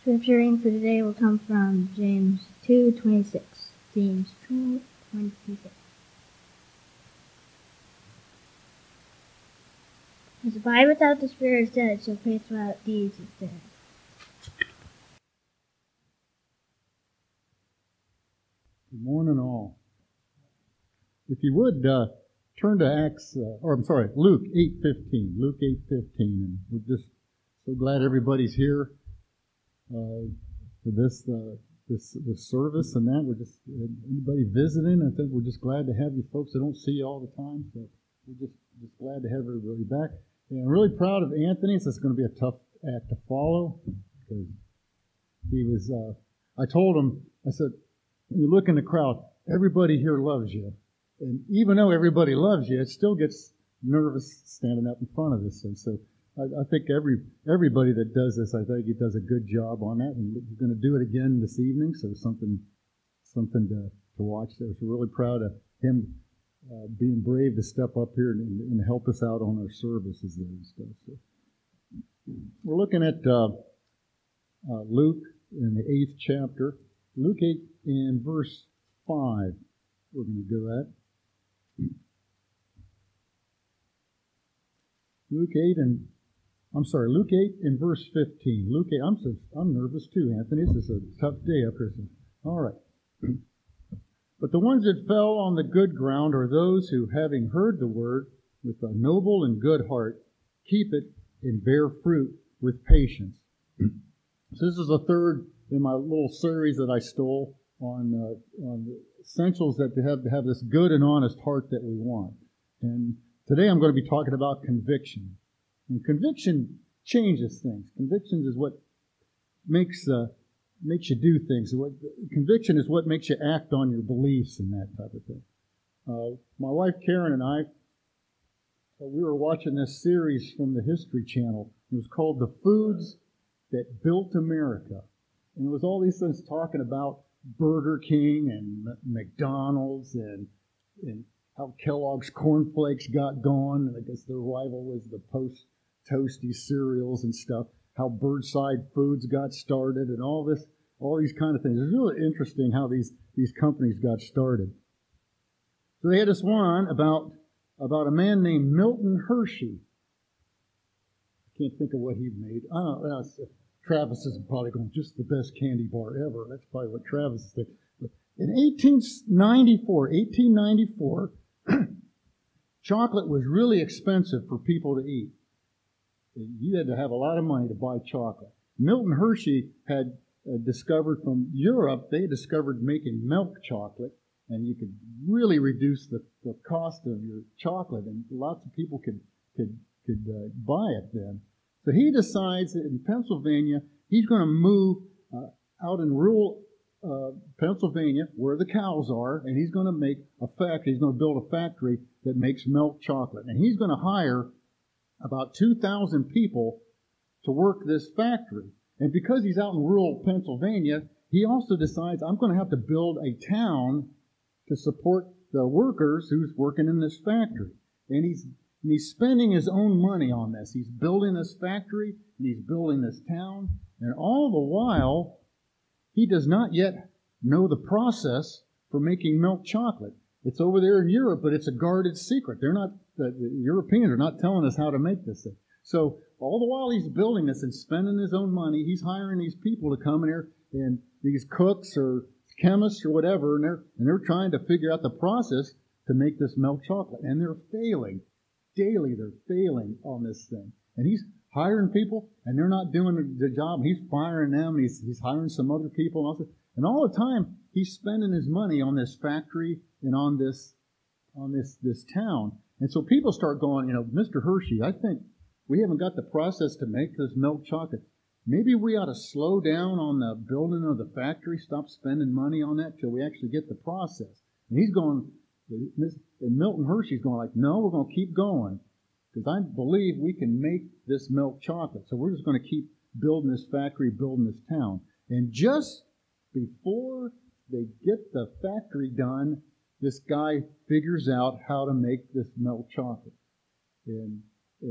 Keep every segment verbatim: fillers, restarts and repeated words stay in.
Scripture reading for today will come from James two twenty-six. James two twenty-six. As the body without the spirit is dead, so faith without deeds is dead. Good morning, all. If you would uh, turn to Acts, uh, or I'm sorry, Luke eight fifteen. Luke eight fifteen, and we're just so glad everybody's here uh, for this uh, this this service and that. We're just anybody visiting. I think we're just glad to have you folks. I don't see you all the time, so we're just just glad to have everybody back. And I'm really proud of Anthony. So it's going to be a tough act to follow because he was. Uh, I told him. I said, when you look in the crowd, everybody here loves you. And even though everybody loves you, it still gets nervous standing up in front of this thing. So I, I think every everybody that does this, I think he does a good job on that. And we're going to do it again this evening, so something something to, to watch there. So we're really proud of him uh, being brave to step up here and, and help us out on our services there and stuff. So we're looking at uh, uh, Luke in the eighth chapter. Luke eight in verse five, we're going to go at. Luke eight and, I'm sorry, Luke eight in verse fifteen. Luke eight, I'm, so, I'm nervous too, Anthony. This is a tough day up here. All right. But the ones that fell on the good ground are those who, having heard the word with a noble and good heart, keep it and bear fruit with patience. So this is the third in my little series that I stole on uh, on the essentials that to have to have this good and honest heart that we want. And today I'm going to be talking about conviction. And conviction changes things. Conviction is what makes uh, makes you do things. What, conviction is what makes you act on your beliefs and that type of thing. Uh, my wife Karen and I, uh, we were watching this series from the History Channel. It was called The Foods That Built America. And it was all these things talking about Burger King and McDonald's and and how Kellogg's cornflakes got going. And I guess their rival was the Post Toasty cereals and stuff. How Birdside Foods got started and all this, all these kind of things. It's really interesting how these these companies got started. So they had this one about about a man named Milton Hershey. I can't think of what he made. I don't know. Travis is probably going, just the best candy bar ever. That's probably what Travis is thinking. But in eighteen ninety-four, eighteen ninety-four, chocolate was really expensive for people to eat. You had to have a lot of money to buy chocolate. Milton Hershey had uh, discovered from Europe, they discovered making milk chocolate, and you could really reduce the, the cost of your chocolate, and lots of people could, could, could uh, buy it then. So he decides that in Pennsylvania, he's going to move uh, out in rural uh, Pennsylvania, where the cows are, and he's going to make a factory. He's going to build a factory that makes milk chocolate. And he's going to hire about two thousand people to work this factory. And because he's out in rural Pennsylvania, he also decides, I'm going to have to build a town to support the workers who's working in this factory. And he's And he's spending his own money on this. He's building this factory, and he's building this town. And all the while, he does not yet know the process for making milk chocolate. It's over there in Europe, but it's a guarded secret. They're not, the, the Europeans are not telling us how to make this thing. So all the while he's building this and spending his own money, he's hiring these people to come in here, and these cooks or chemists or whatever, and they're, and they're trying to figure out the process to make this milk chocolate. And they're failing. Daily, they're failing on this thing. And he's hiring people, and they're not doing the job. He's firing them. He's, he's hiring some other people. And, also, and all the time, he's spending his money on this factory and on this on this, this town. And so people start going, you know, Mister Hershey, I think we haven't got the process to make this milk chocolate. Maybe we ought to slow down on the building of the factory, stop spending money on that till we actually get the process. And he's going... And Milton Hershey's going like, no, we're going to keep going because I believe we can make this milk chocolate. So we're just going to keep building this factory, building this town. And just before they get the factory done, this guy figures out how to make this milk chocolate. And, and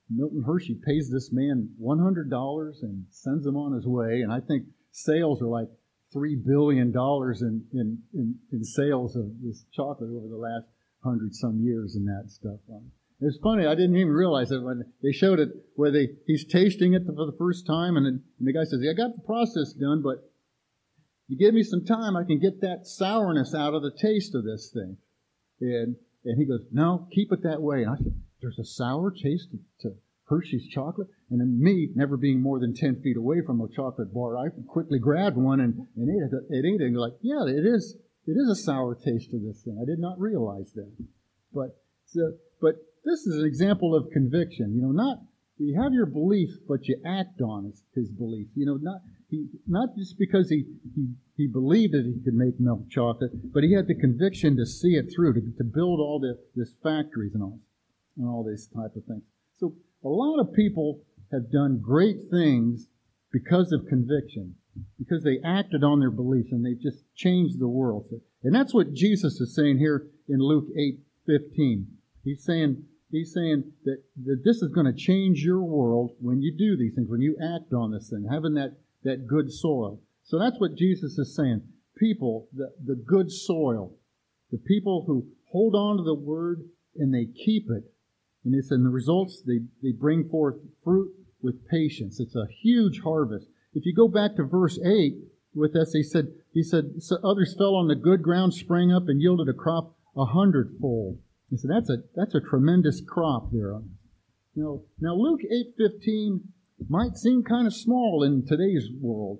Milton Hershey pays this man one hundred dollars and sends him on his way. And I think sales are like three billion dollars in, in, in, in sales of this chocolate over the last hundred some years and that stuff. It's funny, I didn't even realize it when they showed it where they he's tasting it for the first time, and, then, and the guy says, yeah, I got the process done, but you give me some time, I can get that sourness out of the taste of this thing. And and he goes, no, keep it that way. And I said, there's a sour taste to, to Hershey's chocolate? And then me, never being more than ten feet away from a chocolate bar, I quickly grabbed one and, and ate it. It ate it and like, yeah, it is it is a sour taste to this thing. I did not realize that. But so, but this is an example of conviction. You know, not you have your belief, but you act on his, his belief. You know, not he not just because he, he he believed that he could make milk chocolate, but he had the conviction to see it through, to, to build all the this factories and all and all these type of things. So a lot of people have done great things because of conviction, because they acted on their beliefs and they just changed the world. And that's what Jesus is saying here in Luke eight fifteen. He's saying He's saying that, that this is going to change your world when you do these things, when you act on this thing, having that, that good soil. So that's what Jesus is saying. People, the, the good soil, the people who hold on to the word and they keep it. And it's in the results, they, they bring forth fruit with patience. It's a huge harvest. If you go back to verse eight with us, he said, he said, so others fell on the good ground, sprang up, and yielded a crop a hundredfold. He said, that's a that's a tremendous crop there. Now, now Luke eight fifteen might seem kind of small in today's world.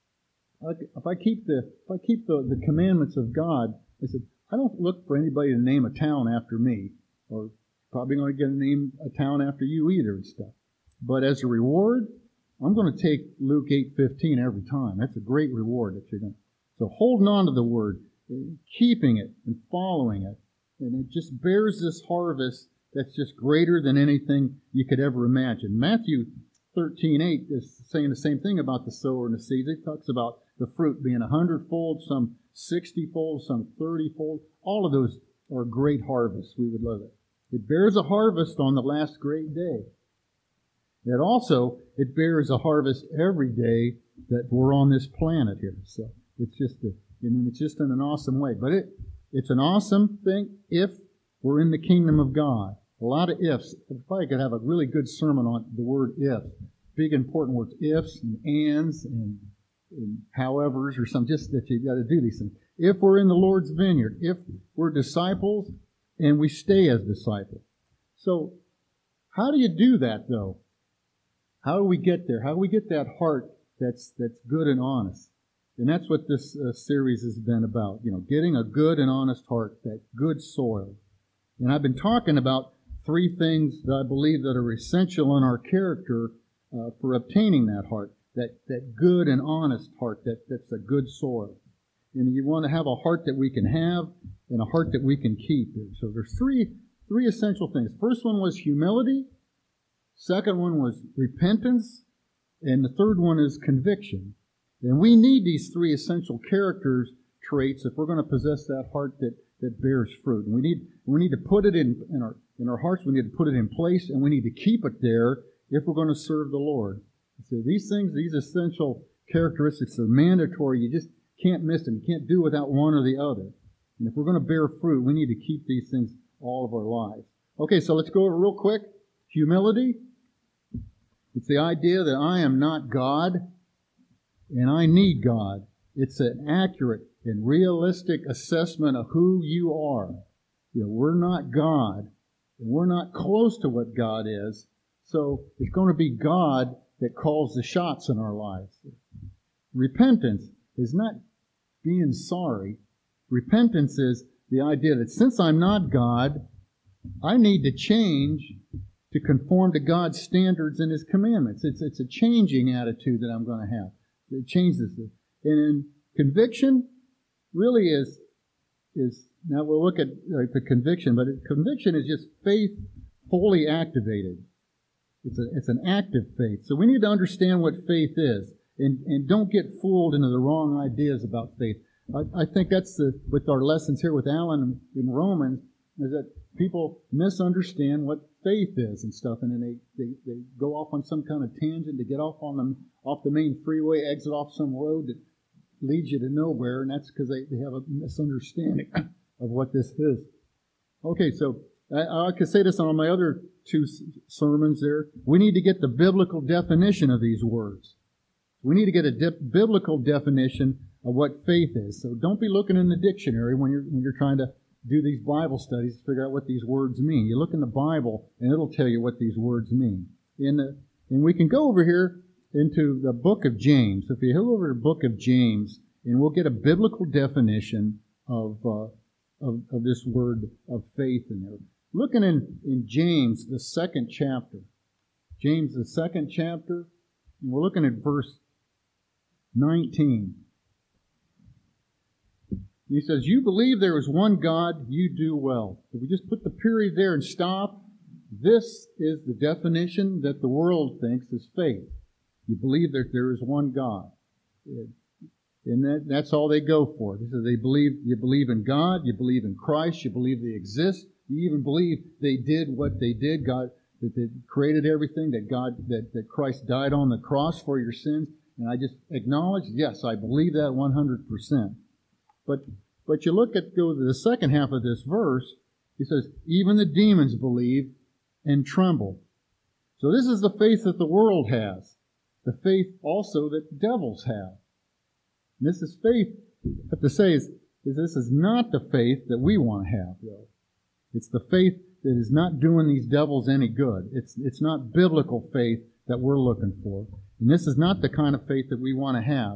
If I keep the if I keep the, the commandments of God, I said, I don't look for anybody to name a town after me, or probably going to get a name a town after you either and stuff. But as a reward, I'm going to take Luke eight fifteen every time. That's a great reward that you're going to. So holding on to the word, keeping it and following it. And it just bears this harvest that's just greater than anything you could ever imagine. Matthew thirteen eight is saying the same thing about the sower and the seeds. It talks about the fruit being a hundredfold, some sixty-fold, some thirty-fold. All of those are great harvests. We would love it. It bears a harvest on the last great day. It also, it bears a harvest every day that we're on this planet here. So it's just a, I mean, it's just in an awesome way. But it It's an awesome thing if we're in the kingdom of God. A lot of ifs. If I could have a really good sermon on the word if. Big important words. Ifs and ands and, and howevers or something. Just that you've got to do these things. If we're in the Lord's vineyard. If we're disciples and we stay as disciples. So how do you do that though? How do we get there? How do we get that heart that's that's good and honest? And that's what this uh, series has been about, you know, getting a good and honest heart, that good soil. And I've been talking about three things that I believe that are essential in our character uh, for obtaining that heart, that, that good and honest heart, that, that's a good soil. And you want to have a heart that we can have and a heart that we can keep. So there's three, three essential things. First one was humility. Second one was repentance. And the third one is conviction. And we need these three essential characters traits if we're going to possess that heart that, that bears fruit. And we need we need to put it in, in our in our hearts, we need to put it in place, and we need to keep it there if we're going to serve the Lord. So these things, these essential characteristics are mandatory. You just can't miss them. You can't do without one or the other. And if we're going to bear fruit, we need to keep these things all of our lives. Okay, so let's go over real quick. Humility. It's the idea that I am not God. And I need God. It's an accurate and realistic assessment of who you are. You know, we're not God, and we're not close to what God is. So it's going to be God that calls the shots in our lives. Repentance is not being sorry. Repentance is the idea that since I'm not God, I need to change to conform to God's standards and His commandments. It's, it's a changing attitude that I'm going to have. It changes it. And conviction really is, is now we'll look at uh, the conviction, but it, conviction is just faith fully activated. It's a, it's an active faith. So we need to understand what faith is and, and don't get fooled into the wrong ideas about faith. I, I think that's the, with our lessons here with Alan in Romans, is that people misunderstand what faith is and stuff, and then they, they, they go off on some kind of tangent to get off on them off the main freeway, exit off some road that leads you to nowhere, and that's because they, they have a misunderstanding of what this is. Okay, so I, I could say this on my other two sermons there. We need to get the biblical definition of these words. We need to get a dip, biblical definition of what faith is. So don't be looking in the dictionary when you're when you're trying to do these Bible studies to figure out what these words mean. You look in the Bible, and it'll tell you what these words mean. In the, and we can go over here into the book of James. If you go over to the book of James, and we'll get a biblical definition of uh, of, of this word of faith in there. Looking in, in James, the second chapter. James, the second chapter, and we're looking at verse nineteen. He says, you believe there is one God, you do well. If we just put the period there and stop, this is the definition that the world thinks is faith. You believe that there is one God. And that, that's all they go for. They say they believe, you believe in God, you believe in Christ, you believe they exist, you even believe they did what they did, God, that they created everything, that God, that, that Christ died on the cross for your sins. And I just acknowledge, yes, I believe that one hundred percent. But but you look at, go to the second half of this verse, he says, even the demons believe and tremble. So this is the faith that the world has. The faith also that devils have. And this is faith, I have to say, is, is this is not the faith that we want to have, though. It's the faith that is not doing these devils any good. It's, it's not biblical faith that we're looking for. And this is not the kind of faith that we want to have.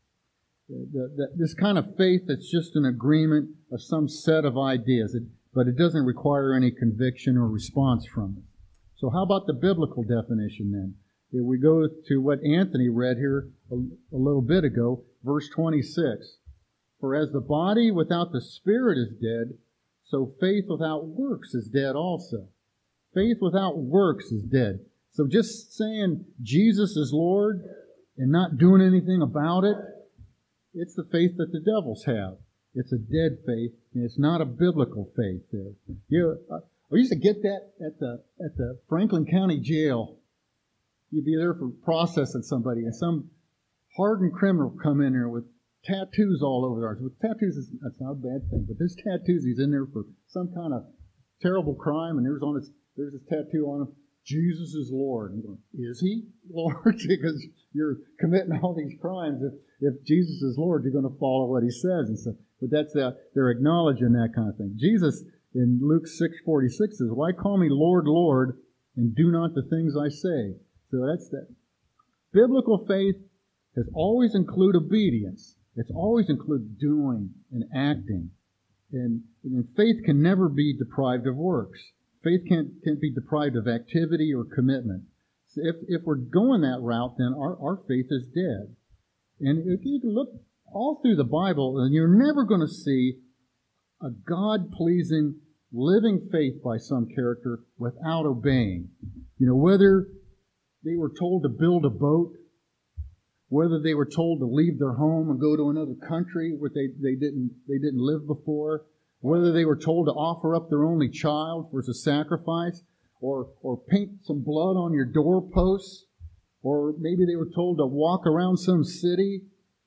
The, the, this kind of faith that's just an agreement of some set of ideas, it, but it doesn't require any conviction or response from it. So how about the biblical definition then? If we go to what Anthony read here a, a little bit ago, verse twenty-six. For as the body without the spirit is dead, so faith without works is dead also. Faith without works is dead. So just saying Jesus is Lord and not doing anything about it, it's the faith that the devils have. It's a dead faith, and it's not a biblical faith there. You know, I used to get that at the at the Franklin County Jail. You'd be there for processing somebody, and some hardened criminal come in there with tattoos all over their arms. With tattoos, is, that's not a bad thing, but there's tattoos. He's in there for some kind of terrible crime, and there's on his there's his tattoo on him. Jesus is Lord. And going, is he Lord? Because you're committing all these crimes. If, if Jesus is Lord, you're going to follow what he says. And so, but that's that, they're acknowledging that kind of thing. Jesus in Luke six forty-six says, why call me Lord, Lord, and do not the things I say? So that's that. Biblical faith has always included obedience. It's always included doing and acting. And, and faith can never be deprived of works. Faith can't, can't be deprived of activity or commitment. So if, if we're going that route, then our, our faith is dead. And if you look all through the Bible, and you're never going to see a God-pleasing, living faith by some character without obeying. You know, whether they were told to build a boat, whether they were told to leave their home and go to another country where they, they didn't they didn't live before, whether they were told to offer up their only child for a sacrifice, or or paint some blood on your doorposts, or maybe they were told to walk around some city,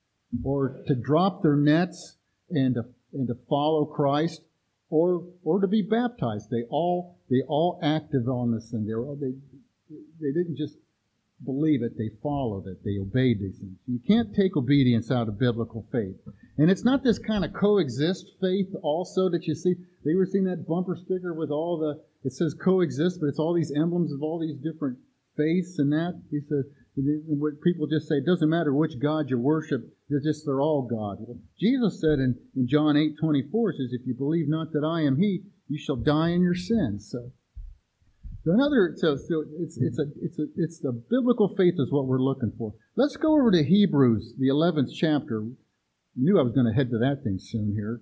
or to drop their nets and to and to follow Christ, or or to be baptized. They all they all acted on this thing. They were, they they didn't just believe it, they followed it, they obeyed these things. You can't take obedience out of biblical faith. And it's not this kind of coexist faith also that you see. They were seeing that bumper sticker with all the, it says coexist, but it's all these emblems of all these different faiths and that. He said, what people just say, it doesn't matter which God you worship, they're just, they're all God. Well, Jesus said in, in John eight twenty-four, says, if you believe not that I am he, you shall die in your sins. So, so another, so, so it's, it's a, it's a, it's the biblical faith is what we're looking for. Let's go over to Hebrews, the eleventh chapter. I knew I was going to head to that thing soon here.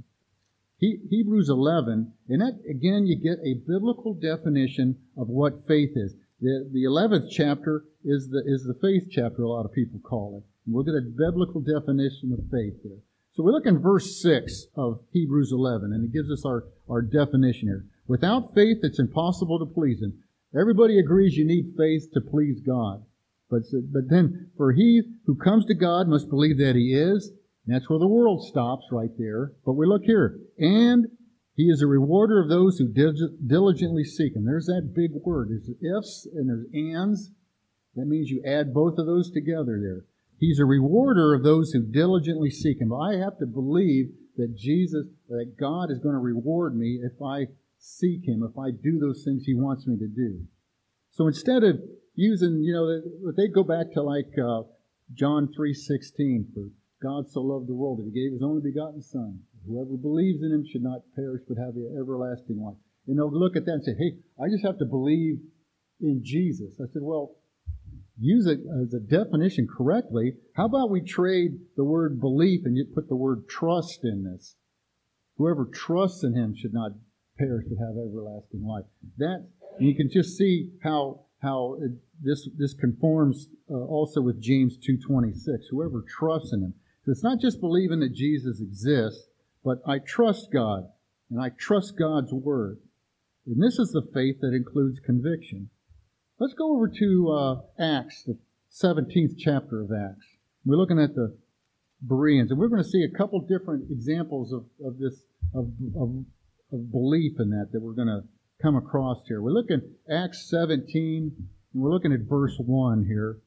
He, Hebrews eleven, and that, again, you get a biblical definition of what faith is. The, the eleventh chapter is the, is the faith chapter, a lot of people call it. And we'll get a biblical definition of faith there. So we look in verse six of Hebrews eleven, and it gives us our, our definition here. Without faith, it's impossible to please Him. Everybody agrees you need faith to please God. But, but then, for he who comes to God must believe that He is. And that's where the world stops right there. But we look here. And He is a rewarder of those who diligently seek Him. There's that big word. There's ifs and there's ands. That means you add both of those together there. He's a rewarder of those who diligently seek Him. I have to believe that Jesus, that God is going to reward me if I seek Him, if I do those things He wants me to do. So instead of using, you know, they go back to like uh, John three sixteen, for God so loved the world that He gave His only begotten Son. Whoever believes in Him should not perish but have the everlasting life. And they'll look at that and say, hey, I just have to believe in Jesus. I said, well, use it as a definition correctly. How about we trade the word belief and you put the word trust in this? Whoever trusts in Him should not perish but have everlasting life. That, you can just see how how it, this this conforms uh, also with James two twenty-six. Whoever trusts in Him. So it's not just believing that Jesus exists, but I trust God, and I trust God's Word. And this is the faith that includes conviction. Let's go over to uh, Acts, the seventeenth chapter of Acts. We're looking at the Bereans, and we're going to see a couple different examples of, of this, of, of, of belief in that, that we're going to come across here. We're looking at Acts seventeen, and we're looking at verse one here.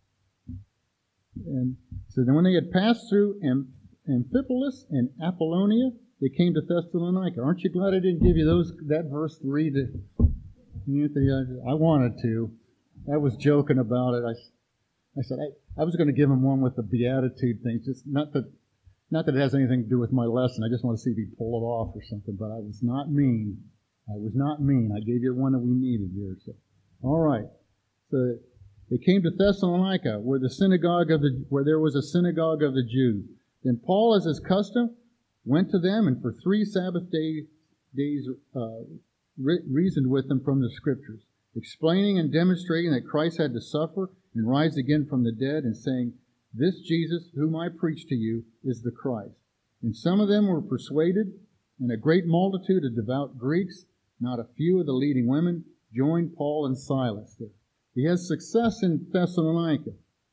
And so then when they had passed through Amphipolis and Apollonia, they came to Thessalonica. Aren't you glad I didn't give you those that verse to read it? Anthony, I, I wanted to. I was joking about it. I, I said I, I was going to give him one with the beatitude thing. Just not that, not that it has anything to do with my lesson. I just want to see if he pull it off or something. But I was not mean. I was not mean. I gave you one that we needed here. So, all right. So they came to Thessalonica, where the synagogue of the where there was a synagogue of the Jews. Then Paul, as his custom, went to them, and for three Sabbath day, days uh, re- reasoned with them from the Scriptures, explaining and demonstrating that Christ had to suffer and rise again from the dead, and saying, "This Jesus, whom I preach to you, is the Christ." And some of them were persuaded, and a great multitude of devout Greeks, not a few of the leading women, joined Paul and Silas there. He has success in Thessalonica.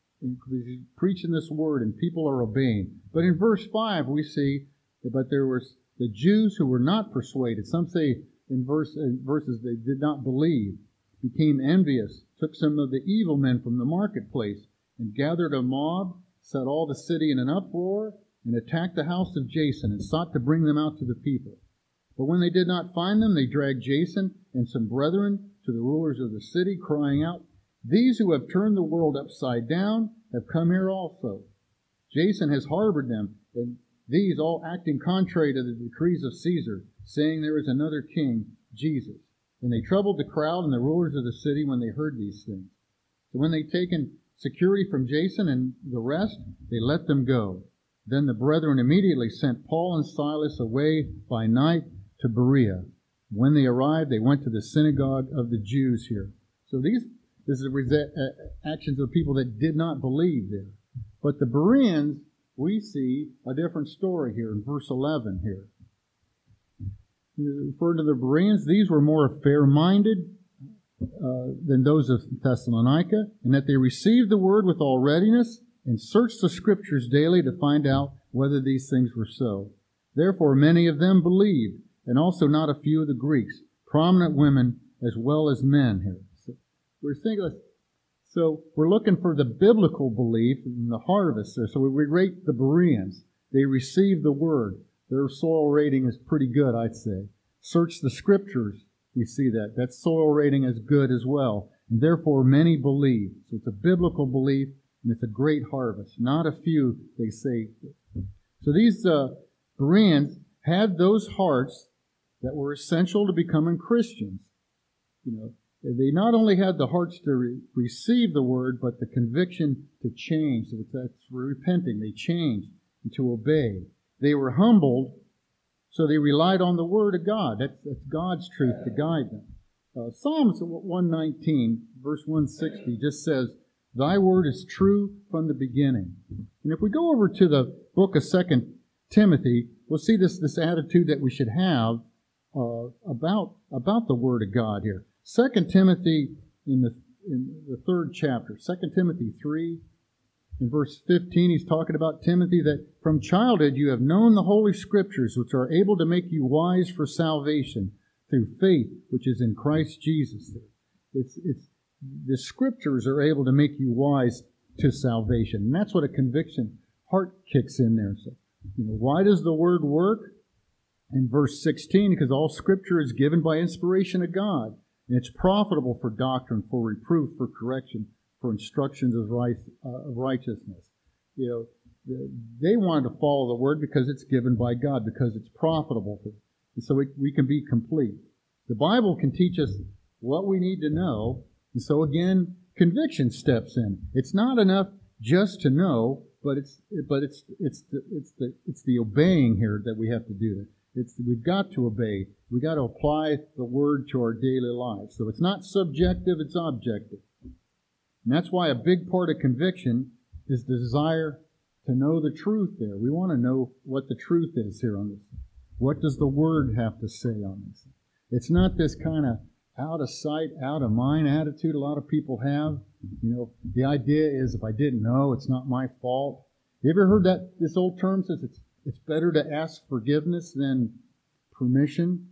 He's preaching this word, and people are obeying. But in verse five, we see but there were the Jews who were not persuaded. Some say in, verse, in verses they did not believe, became envious, took some of the evil men from the marketplace, and gathered a mob, set all the city in an uproar, and attacked the house of Jason, and sought to bring them out to the people. But when they did not find them, they dragged Jason and some brethren to the rulers of the city, crying out, "These who have turned the world upside down have come here also. Jason has harbored them, and these all acting contrary to the decrees of Caesar, saying there is another king, Jesus." And they troubled the crowd and the rulers of the city when they heard these things. So when they'd taken security from Jason and the rest, they let them go. Then the brethren immediately sent Paul and Silas away by night to Berea. When they arrived, they went to the synagogue of the Jews here. So these this is the actions of people that did not believe there. But the Bereans, we see a different story here in verse eleven here. Referred to the Bereans, these were more fair-minded uh, than those of Thessalonica, and that they received the word with all readiness and searched the Scriptures daily to find out whether these things were so. Therefore many of them believed, and also not a few of the Greeks, prominent women as well as men here. So we're thinking, so we're looking for the biblical belief in the harvest there. So we rate the Bereans. They received the word. Their soil rating is pretty good, I'd say. Search the Scriptures. We see that. That soil rating is good as well. And therefore many believe. So it's a biblical belief, and it's a great harvest. Not a few, they say. So these uh, Bereans had those hearts that were essential to becoming Christians. You know, they not only had the hearts to re- receive the word, but the conviction to change. So that's repenting. They changed and to obey. They were humbled, so they relied on the word of God. That's, that's God's truth to guide them. Uh, Psalms one nineteen, verse one sixty, just says, "Thy word is true from the beginning." And if we go over to the book of Second Timothy, we'll see this, this attitude that we should have uh, about about the Word of God here. Second Timothy in the in the third chapter, Second Timothy three, in verse fifteen, he's talking about Timothy that from childhood you have known the Holy Scriptures, which are able to make you wise for salvation through faith, which is in Christ Jesus. It's it's the Scriptures are able to make you wise to salvation, and that's what a conviction heart kicks in there. So, you know, why does the Word work? In verse sixteen, because all Scripture is given by inspiration of God. And it's profitable for doctrine, for reproof, for correction, for instructions of, right, uh, of righteousness. You know, the, they wanted to follow the Word because it's given by God, because it's profitable for them. And so we, we can be complete. The Bible can teach us what we need to know. And so again, conviction steps in. It's not enough just to know, but it's but it's it's the, it's the it's the obeying here that we have to do. It's we've got to obey. We got to apply the Word to our daily lives. So it's not subjective, it's objective. And that's why a big part of conviction is the desire to know the truth there. We want to know what the truth is here on this. What does the Word have to say on this? It's not this kind of out of sight, out of mind attitude a lot of people have. You know, the idea is if I didn't know, it's not my fault. You ever heard that this old term says it's it's better to ask forgiveness than permission?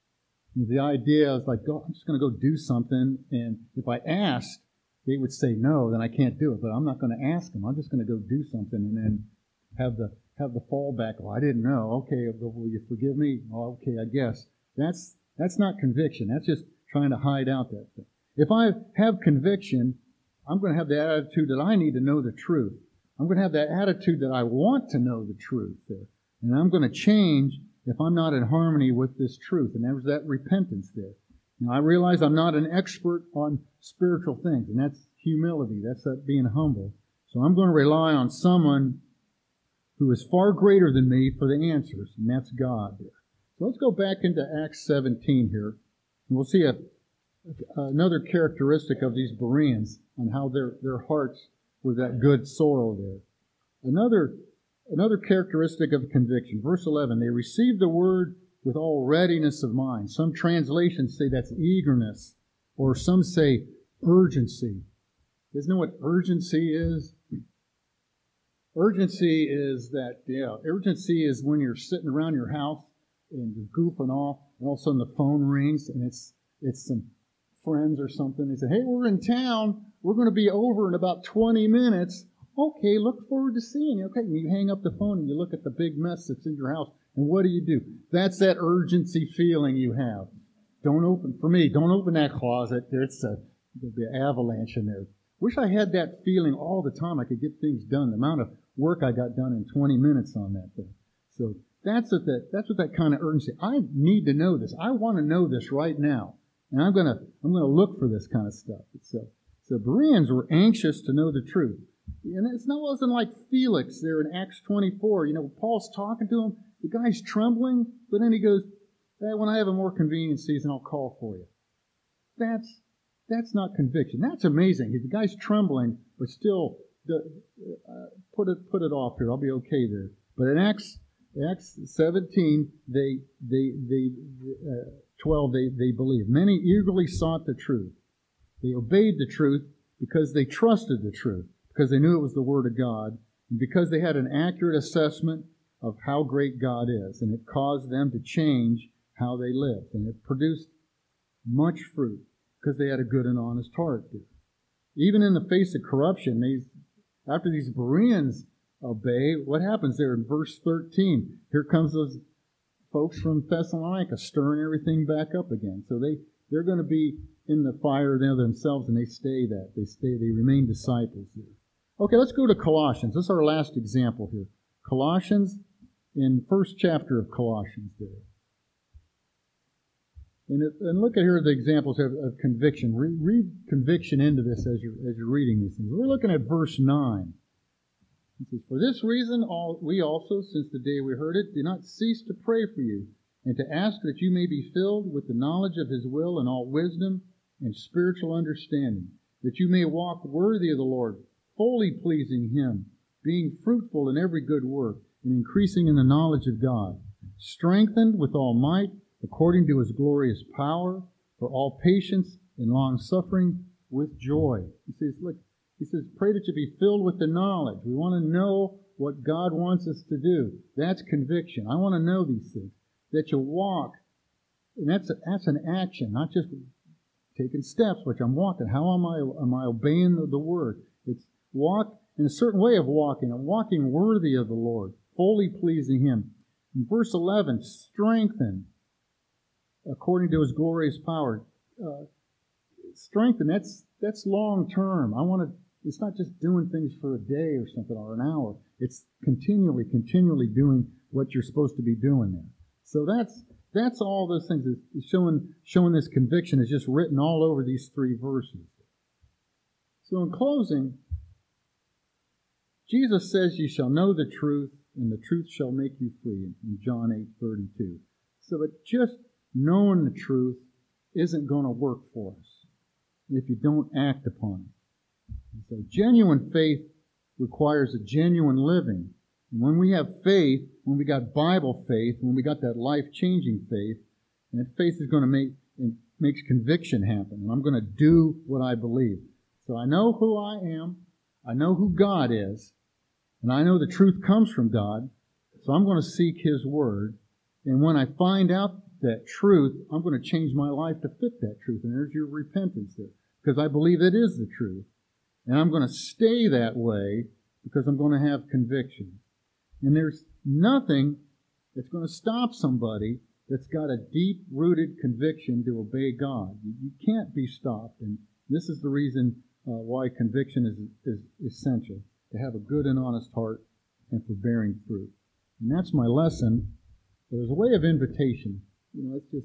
The idea is like, go, I'm just going to go do something, and if I asked, they would say no, then I can't do it. But I'm not going to ask them. I'm just going to go do something and then have the have the fallback. Oh, I didn't know. Okay, will you forgive me? Oh, okay, I guess. That's that's not conviction. That's just trying to hide out that thing. If I have conviction, I'm going to have the attitude that I need to know the truth. I'm going to have that attitude that I want to know the truth there. And I'm going to change if I'm not in harmony with this truth. And there's that repentance there. Now, I realize I'm not an expert on spiritual things, and that's humility. That's that being humble. So I'm going to rely on someone who is far greater than me for the answers, and that's God there. So let's go back into Acts seventeen here, and we'll see a, another characteristic of these Bereans and how their, their hearts were that good soil there. Another, another characteristic of conviction, verse eleven, they received the word with all readiness of mind. Some translations say that's eagerness, or some say urgency. You guys know what urgency is? Urgency is that, yeah, urgency is when you're sitting around your house and you're goofing off, and all of a sudden the phone rings, and it's it's some friends or something. They say, hey, we're in town. We're going to be over in about twenty minutes. Okay, look forward to seeing you. Okay, and you hang up the phone and you look at the big mess that's in your house. And what do you do? That's that urgency feeling you have. Don't open, for me, don't open that closet. There's a, there'll be an avalanche in there. Wish I had that feeling all the time. I could get things done. The amount of work I got done in twenty minutes on that thing. So that's what that, that's what that kind of urgency. I need to know this. I want to know this right now. And I'm gonna I'm gonna look for this kind of stuff. So so Bereans were anxious to know the truth. And it's not wasn't like Felix there in Acts twenty-four. You know, Paul's talking to him. The guy's trembling, but then he goes, hey, when I have a more convenient season, I'll call for you. That's that's not conviction. That's amazing. The guy's trembling, but still the, uh, put it put it off here. I'll be okay there. But in Acts Acts seventeen, they they they uh, twelve, they they believed. Many eagerly sought the truth. They obeyed the truth because they trusted the truth, because they knew it was the Word of God, and because they had an accurate assessment of how great God is, and it caused them to change how they lived, and it produced much fruit because they had a good and honest heart. Even in the face of corruption, these, after these Bereans obey, what happens there in verse thirteen? Here comes those folks from Thessalonica stirring everything back up again. So they, they're going to be in the fire there themselves, and they stay that. They stay, they remain disciples here. Okay, let's go to Colossians. This is our last example here. Colossians, in first chapter of Colossians there. And, it, and look at here the examples of, of conviction. Re, read conviction into this as you're, as you're reading these things. We're looking at verse nine. It says, for this reason all, we also, since the day we heard it, do not cease to pray for you, and to ask that you may be filled with the knowledge of His will and all wisdom and spiritual understanding, that you may walk worthy of the Lord, fully pleasing Him, being fruitful in every good work, and increasing in the knowledge of God, strengthened with all might, according to his glorious power, for all patience and long-suffering with joy. He says, look, he says, pray that you be filled with the knowledge. We want to know what God wants us to do. That's conviction. I want to know these things. That you walk, and that's a, that's an action, not just taking steps, which I'm walking. How am I am I obeying the, the word? It's walk in a certain way of walking, and walking worthy of the Lord, fully pleasing him. In verse eleven, strengthen according to his glorious power. Uh, strengthen, that's that's long term. I want to. It's not just doing things for a day or something or an hour. It's continually, continually doing what you're supposed to be doing there. So that's that's all those things. Is showing showing this conviction is just written all over these three verses. So in closing, Jesus says, "You shall know the truth, and the truth shall make you free," in John eight thirty-two. So but just knowing the truth isn't going to work for us if you don't act upon it. So genuine faith requires a genuine living. And when we have faith, when we got Bible faith, when we got that life-changing faith, and that faith is going to make it makes conviction happen. And I'm going to do what I believe. So I know who I am. I know who God is. And I know the truth comes from God. So I'm going to seek his word. And when I find out that truth, I'm going to change my life to fit that truth. And there's your repentance there. Because I believe it is the truth. And I'm going to stay that way because I'm going to have conviction. And there's nothing that's going to stop somebody that's got a deep-rooted conviction to obey God. You, you can't be stopped. And this is the reason uh, why conviction is, is essential, to have a good and honest heart and for bearing fruit. And that's my lesson. There's a way of invitation. You know, it's just,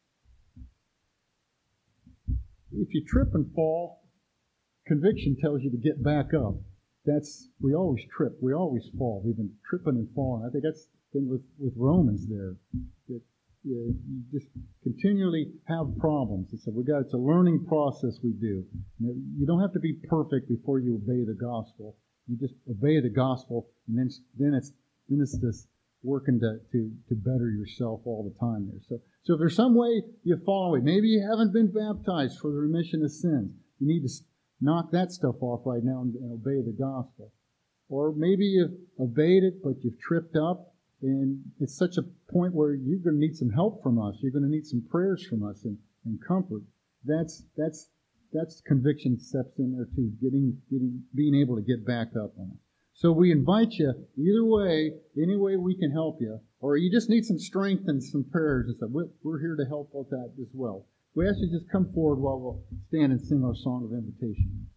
if you trip and fall, conviction tells you to get back up. That's, we always trip. We always fall. We've been tripping and falling. I think that's the thing with, with Romans there. That you, you just continually have problems. It's a, we got, it's a learning process we do. You don't have to be perfect before you obey the gospel. You just obey the gospel, and then, then it's then it's this working to, to, to better yourself all the time there. So, so if there's some way you fall away, maybe you haven't been baptized for the remission of sins. You need to knock that stuff off right now and, and obey the gospel. Or maybe you've obeyed it, but you've tripped up, and it's such a point where you're going to need some help from us. You're going to need some prayers from us and, and comfort. That's that's that's conviction steps in there too, getting getting being able to get back up on it. So we invite you either way, any way we can help you, or you just need some strength and some prayers and stuff. We're, we're here to help with that as well. We ask you to just come forward while we'll stand and sing our song of invitation.